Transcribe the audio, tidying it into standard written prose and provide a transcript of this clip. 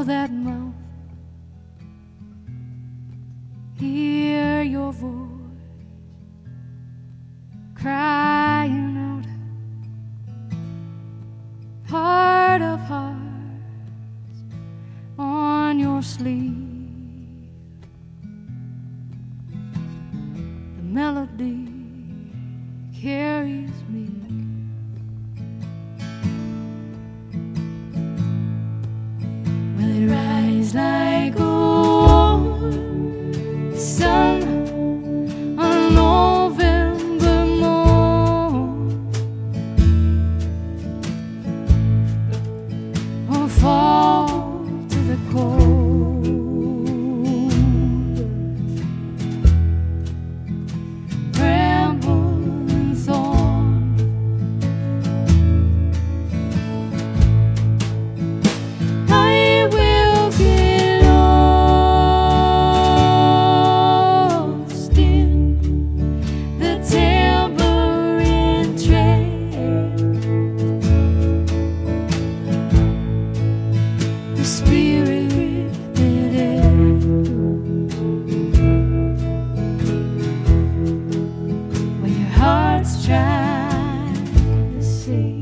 that mouth, hear your voice crying out, heart of hearts on your sleeve. The melody carries me. Will it rise like gold sun on a November morn, or fall to the cold bramble and thorn? I will get lost in the tambourine train, the spirit that echoes where your heart's trying to sing.